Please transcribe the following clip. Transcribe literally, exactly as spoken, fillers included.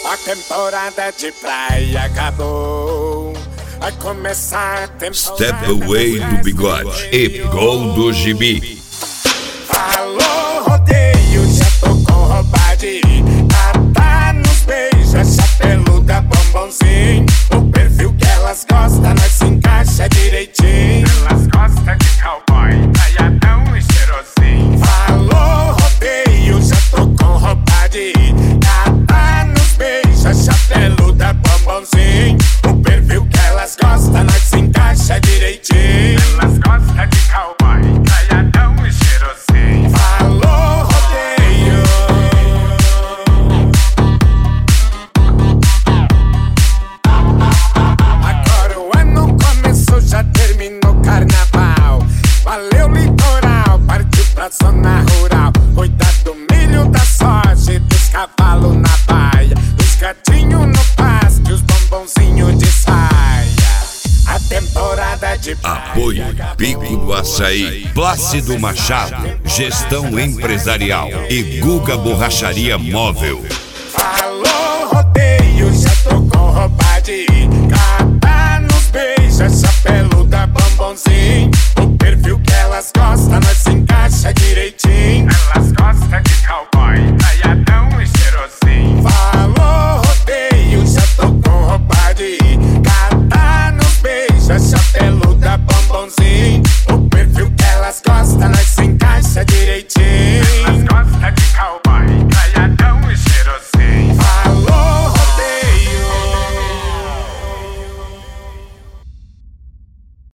A temporada de praia acabou. Vai começar a temporada. Step Away do Bigode e Gol do Gibi. Alô, rodeio, já tô com roupa de tá nos beijos, essa peluda bombonzinho. O perfil que elas gostam, nós se encaixa direitinho. Elas gostam de cowboy, praiadão e cheirosinho. Alô, rodeio, já tô com roupa de tá nos beijos, essa peluda bombonzinho. O perfil que elas gostam, nós se encaixa direitinho. Elas gostam de cowboy, praiadão e cheirosinho. Alô, rodeio. Agora o ano começou, já terminou o carnaval. Valeu litoral, partiu pra zona rural. Cuidar do milho, da soja e dos cavalos na baia. Dos gatinhos no pasto e os bombonzinhos de saia. A temporada de praia. Apoio Pico do Açaí, Plácido Machado, Gestão Empresarial e Guga Borracharia Móvel. Alô, rodeio, já tô com roupa de cata nos beijos, essa peluda bombonzinho. O perfil que elas gostam, nós